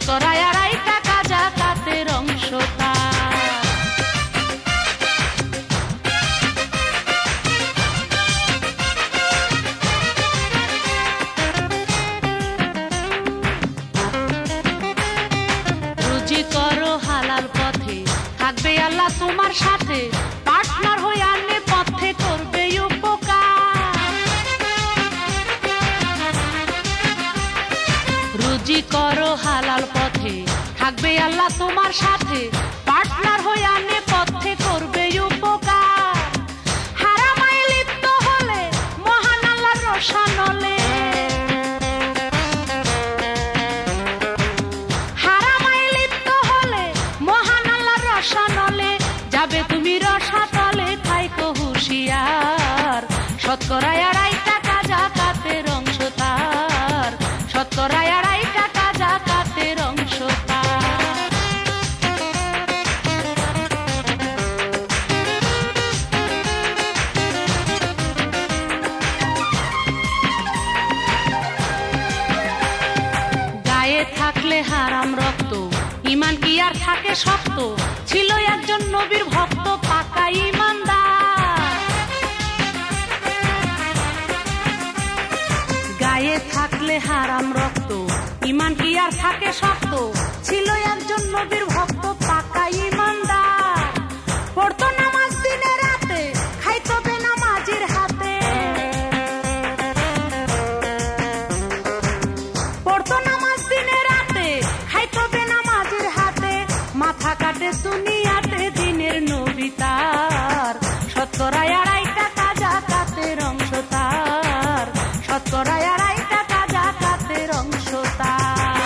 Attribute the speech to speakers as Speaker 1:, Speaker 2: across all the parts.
Speaker 1: শতকরায় 2.5 টাকা যাকাতের অংশ তার। রুজি করো হালাল পথে, থাকবে আল্লাহ তোমার সাথে, পার্টনার হয়ে আনে পথে করবে উপকার। রুজি করো হালাল পথে, থাকবে আল্লাহ তোমার সাথে, পার্টনার হয়ে আনে পথে করবে উপকার। হারামায় লিপ্ত হলে মহান আল্লাহর রোশানলে, হারামায় লিপ্ত হলে মহান আল্লাহর রোশানলে, যাবে তুমি রসাতলে থাইকো হুঁশিয়ার। শতকরায় 2.5 টাকা যাকাতের অংশ তার, শতকরায় 2.5 টাকা যাকাতের অংশ তার। গায়ে থাকলে হারাম রক্ত, ঈমান কি আর থাকে শক্ত, ছিল একজন নবীর ভক্ত পাকা ঈমানদার। গায়ে থাকলে হারাম রক্ত, ঈমান কি আর থাকে শক্ত, ছিল একজন নবীর ভক্ত পাকা ঈমানদার। পড়তো নামাজ দিনে রাতে, খাইতো বেনামাজির হাতে, পড়তো নামাজ দিনে রাতে, খাইতো বেনামাজির হাতে, মাথা কাটে দুনিয়াতে দিনের নবী তার। শতকরায় 2.5 টাকা যাকাতের অংশ তার, শতকরায় 2.5 টাকা যাকাতের অংশ তার।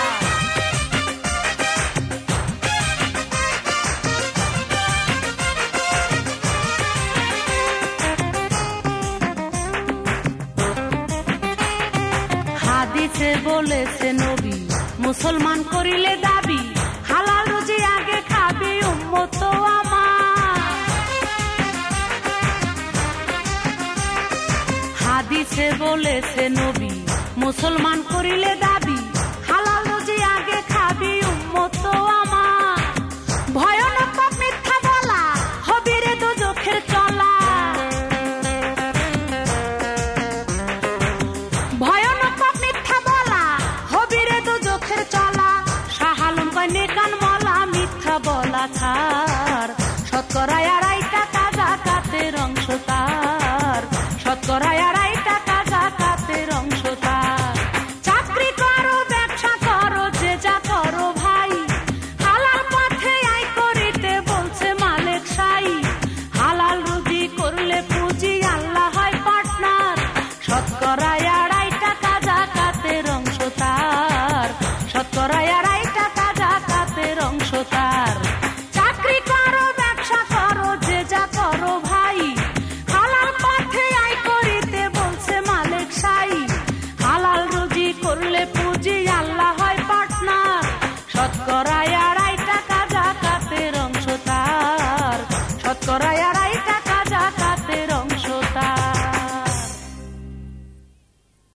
Speaker 1: হাদিসে বলেছে নবী, মুসলমান করিলে দাবি, হালাল রুজি আগে খাবি উম্মত আমার। হাদিসে বলেছে নবী, মুসলমান করিলে দাবি, হালাল রুজি আগে খাবি উম্মত আমার। ভয়ানক পাপ মিথ্যা বলা, হবি রে দোজখের চলা, ভয়ানক পাপ মিথ্যা বলা, হবি রে দোজখের চলা। শাহ আলম কয় নেকান মলা, মিথ্যা বলা ছাড়। শতকরায়